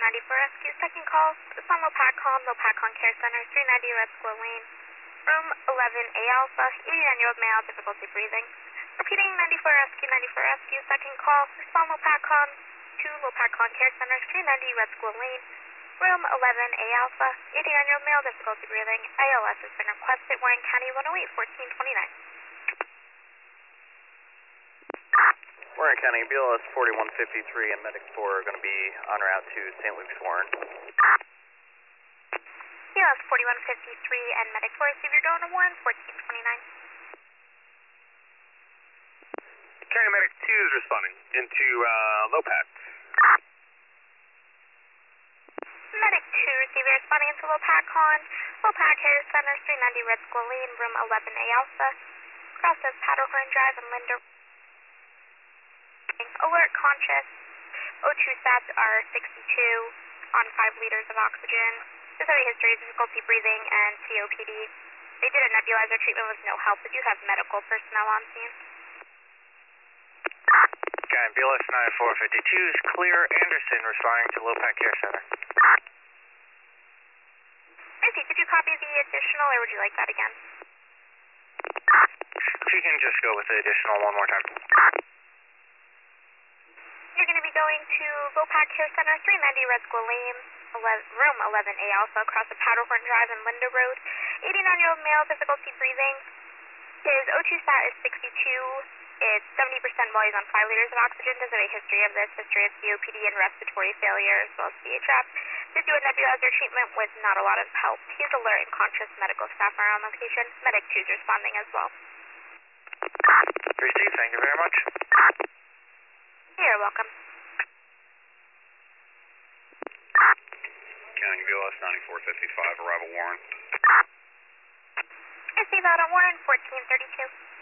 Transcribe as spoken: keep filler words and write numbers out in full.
ninety-four Rescue, second call. It's on Lopatcon, Lopatcon Care Center, three ninety Red Squirrel Lane, room eleven A Alpha, eighty-nine-year-old male, difficulty breathing. Repeating ninety-four Rescue, ninety-four Rescue, second call. Respond Lopatcon to Lopatcon Care Center, three ninety Red Squirrel Lane, room eleven A Alpha, eighty-nine-year-old male, difficulty breathing. I L S has been requested, Warren County one oh eight, fourteen twenty-nine. Warren County, B L S forty-one fifty-three and Medic four are going to be en route to Saint Luke's Warren. B L S forty-one fifty-three and Medic four, see if you're going to Warren, fourteen twenty-nine. County Medic two is responding into uh, Lopat. Medic two, receiver responding into Lopatcon, Lopat Care Center, three ninety Red Squirrel Lane, room eleven A Alpha, crosses Powderhorn Drive and Linder. Alert conscious, O two sats are sixty-two on five liters of oxygen. Does have a history of difficulty breathing and C O P D. They did a nebulizer treatment with no help, but you have medical personnel on scene. Okay, B L S ninety-four fifty-two is clear. Anderson responding to Lopat Care Center. I see, did you copy the additional or would you like that again? If you can just go with the additional one more time. You're going to be going to Lopat Care Center, three ninety Red Squirrel Lane, eleven, room eleven A Alpha, across the Powderhorn Drive and Linder Road. eighty-nine-year-old male, difficulty breathing. His O two sat is sixty-two. It's seventy percent while he's on five liters of oxygen. Does have a history of this, history of C O P D and respiratory failure, as well as C H F. Did do a nebulizer treatment with not a lot of help. He's alert and conscious. Medical staff are on location. Medic two is responding as well. Received, thank you very much. You're welcome. County B L S ninety-four fifty-five, arrival Warren. I see that on Warren, fourteen thirty-two.